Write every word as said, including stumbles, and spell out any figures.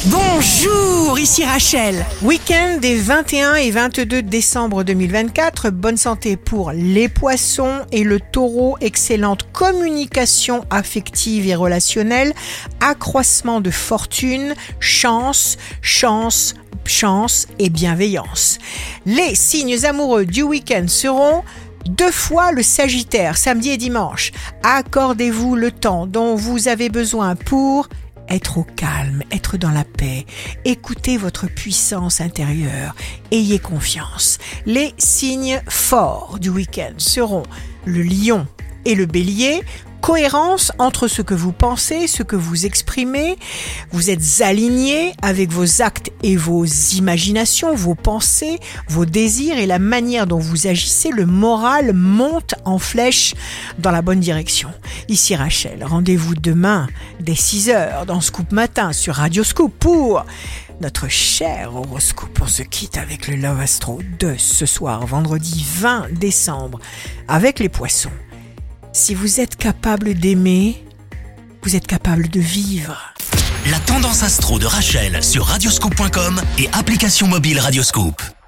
Bonjour, ici Rachel. Week-end des vingt et un et vingt-deux décembre deux mille vingt-quatre. Bonne santé pour les poissons et le taureau. Excellente communication affective et relationnelle. Accroissement de fortune, chance, chance, chance et bienveillance. Les signes amoureux du week-end seront deux fois le Sagittaire, samedi et dimanche. Accordez-vous le temps dont vous avez besoin pour être au calme, être dans la paix. Écoutez votre puissance intérieure. Ayez confiance. Les signes forts du week-end seront le Lion et le Bélier. Cohérence entre ce que vous pensez, ce que vous exprimez. Vous êtes aligné avec vos actes et vos imaginations, vos pensées, vos désirs et la manière dont vous agissez. Le moral monte en flèche dans la bonne direction. Ici Rachel, rendez-vous demain dès six heures dans Scoop Matin sur Radio Scoop pour notre cher horoscope. On se quitte avec le Love Astro de ce soir, vendredi vingt décembre, avec les poissons. Si vous êtes capable d'aimer, vous êtes capable de vivre. La tendance astro de Rachel sur radioscoop point com et application mobile Radioscoop.